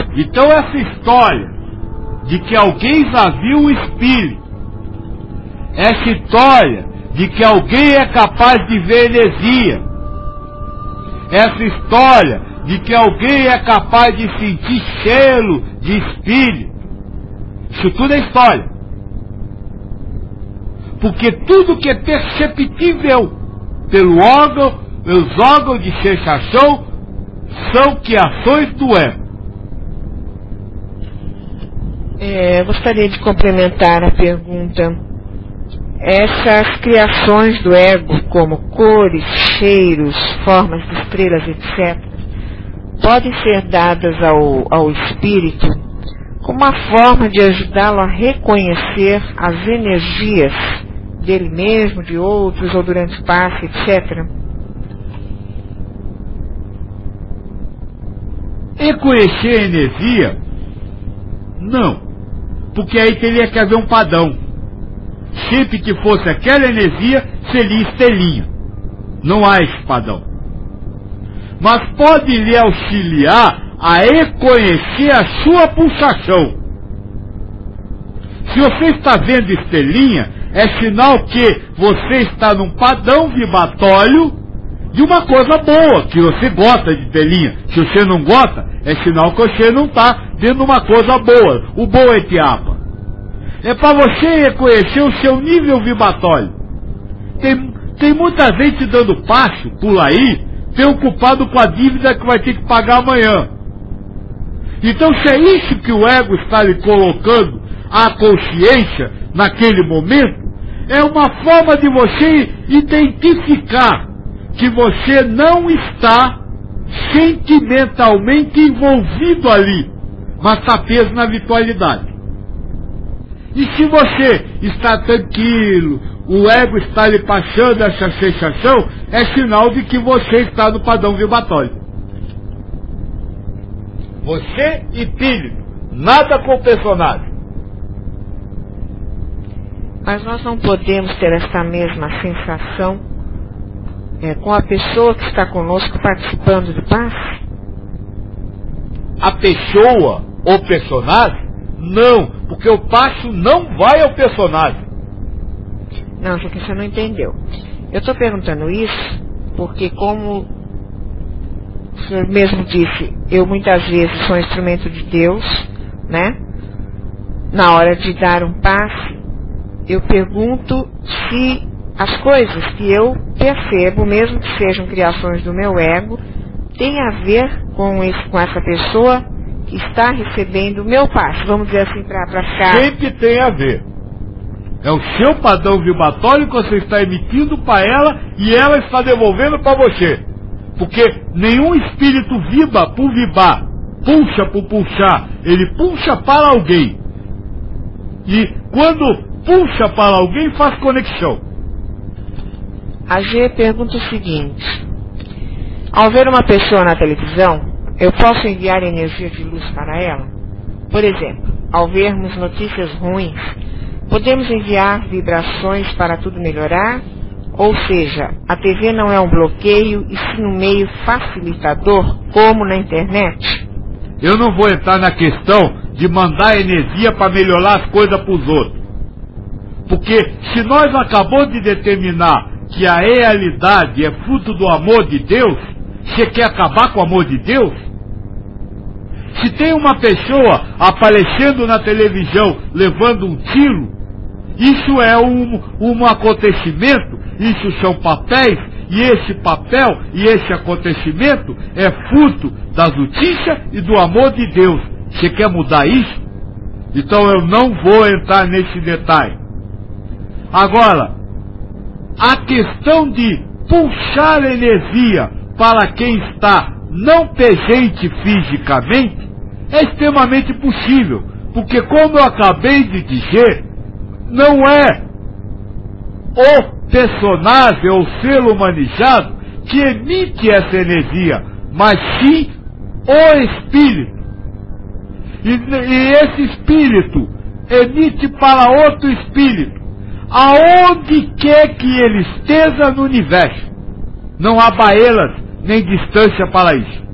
Então essa história de que alguém já viu o espírito, essa história de que alguém é capaz de ver heresia, essa história de que alguém é capaz de sentir cheiro de espírito, isso tudo é história. Porque tudo que é perceptível pelos órgãos de sensação são criações do ego. Gostaria de complementar a pergunta. Essas criações do ego, como cores, cheiros, formas de estrelas, etc., podem ser dadas ao espírito como uma forma de ajudá-lo a reconhecer as energias dele mesmo, de outros, ou durante o passe, etc. Reconhecer a energia? Não. Porque aí teria que haver um padrão. Sempre que fosse aquela energia, seria estrelinha. Não há esse padrão. Mas pode lhe auxiliar a reconhecer a sua pulsação. Se você está vendo estrelinha, é sinal que você está num padrão vibratório de uma coisa boa, que você gosta de estrelinha. Se você não gosta, é sinal que você não está vendo uma coisa boa. O bom é tiapa. É para você reconhecer o seu nível vibratório. Tem muita gente dando passo por aí, preocupado com a dívida que vai ter que pagar amanhã. Então, se é isso que o ego está lhe colocando à consciência naquele momento, é uma forma de você identificar que você não está sentimentalmente envolvido ali, mas está preso na virtualidade. E se você está tranquilo, o ego está lhe passando essa sensação, é sinal de que você está no padrão vibratório. Você e espírito, nada com o personagem. Mas nós não podemos ter essa mesma sensação com a pessoa que está conosco participando do passe? A pessoa ou personagem? Não, porque o passe não vai ao personagem. Não, só que você não entendeu. Eu estou perguntando isso porque, como o senhor mesmo disse, eu muitas vezes sou instrumento de Deus, né? Na hora de dar um passe, eu pergunto se as coisas que eu percebo, mesmo que sejam criações do meu ego, têm a ver com essa pessoa que está recebendo o meu passe. Vamos dizer assim, para ficar... Sempre tem a ver. É o seu padrão vibratório que você está emitindo para ela e ela está devolvendo para você. Porque nenhum espírito vibra por vibrar, pulsa por pulsar. Ele pulsa para alguém. E quando pulsa para alguém, faz conexão. A G pergunta o seguinte: ao ver uma pessoa na televisão, eu posso enviar energia de luz para ela? Por exemplo, ao vermos notícias ruins, podemos enviar vibrações para tudo melhorar? Ou seja, a TV não é um bloqueio e sim um meio facilitador, como na internet? Eu não vou entrar na questão de mandar energia para melhorar as coisas para os outros. Porque se nós acabamos de determinar que a realidade é fruto do amor de Deus, você quer acabar com o amor de Deus? Se tem uma pessoa aparecendo na televisão levando um tiro, isso é um acontecimento, isso são papéis, e esse papel e esse acontecimento é fruto da justiça e do amor de Deus. Você quer mudar isso? Então eu não vou entrar nesse detalhe. Agora, a questão de puxar energia para quem está não presente fisicamente é extremamente possível, porque, como eu acabei de dizer, não é o personagem ou ser humanizado que emite essa energia, mas sim o espírito. E esse espírito emite para outro espírito, aonde quer que ele esteja no universo. Não há barreiras nem distância para isso.